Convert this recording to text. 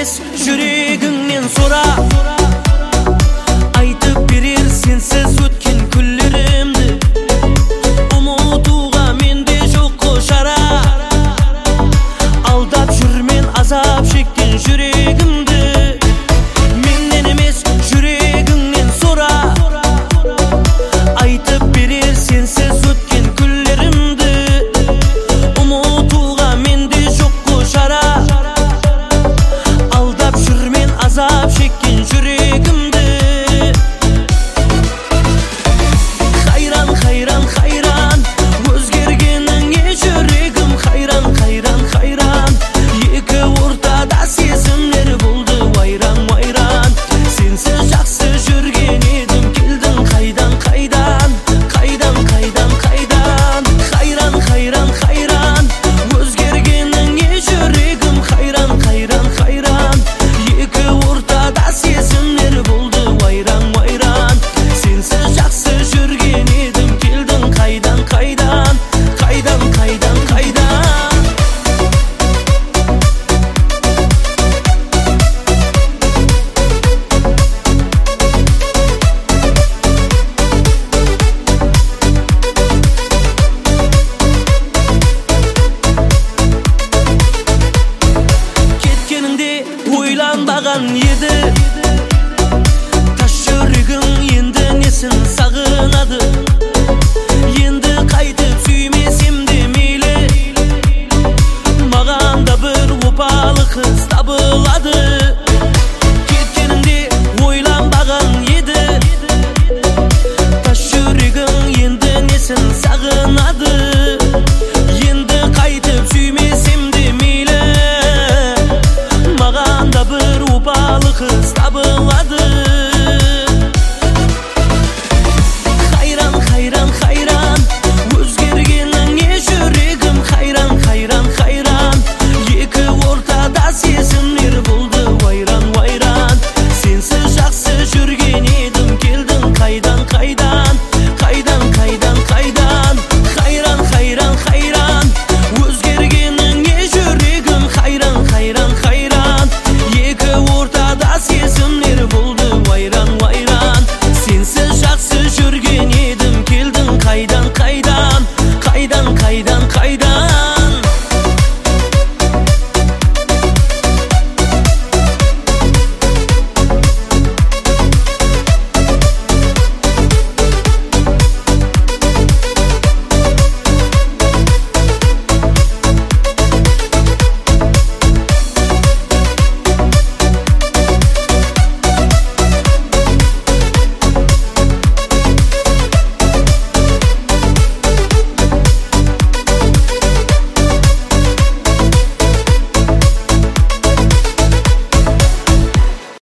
емес, жүрегіңнен сора. Айтып берер сенсіз өткен күндерімді, ұмытуға менде жоқ қошара. Алдап жүрмен азап шеккен жүрегімді, менен емес, жүрегіңнен сора. Айтып берер сенсіз өткен күндерімді, ұмытуға менде жоқ қошара. Алдап жүрмен азап шеккен жүрегімді. Хайран, хайран, хайран, өзгергеніңе жүрегім хайран, хайран, хайран. Екі ортада сезімдер болды вайран, вайран. Сенсіз жақсы жүрген едім, келдің қайдан, қайдан, қайдан, қайдан, қайдан. Хайран, хайран, хайран, өзгергеніңе жүрегім хайран, хайран, хайран. Екі ортада сезімдер болды вайран, вайран. Сенсіз жақсы жүрген едім, келдің қайдан, қайдан, қайдан, қайдан, қайдан. Кеткеніңде ойланбаған